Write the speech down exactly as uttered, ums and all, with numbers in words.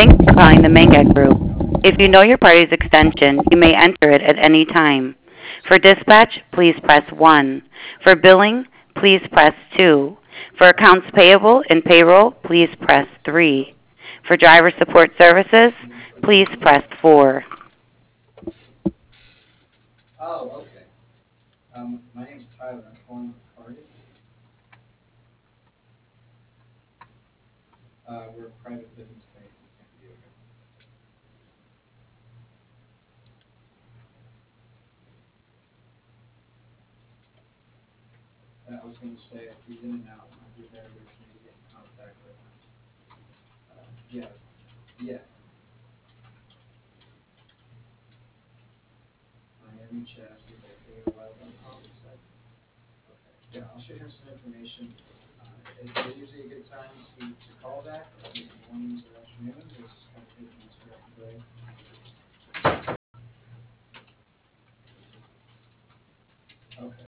Thanks for calling the Mangat Group. If you know your party's extension, you may enter it at any time. For dispatch, please press one. For billing, please press two. For accounts payable and payroll, please press three. For driver support services, please press four. Oh, okay. Um, my name's Tyler. I'm calling with Cardiff. Uh, we're a private business bank in San Diego. Uh, I was going to say, if he's in and out, it might be better for me to get in contact with him. Uh, yeah, yeah. Miami Chassis, A O L dot com, you said? Okay. Yeah, I'll shoot him some information. Uh, is there usually a good time to, to call back? Like mornings or afternoons, or is this kind of hit and miss throughout the day? Okay.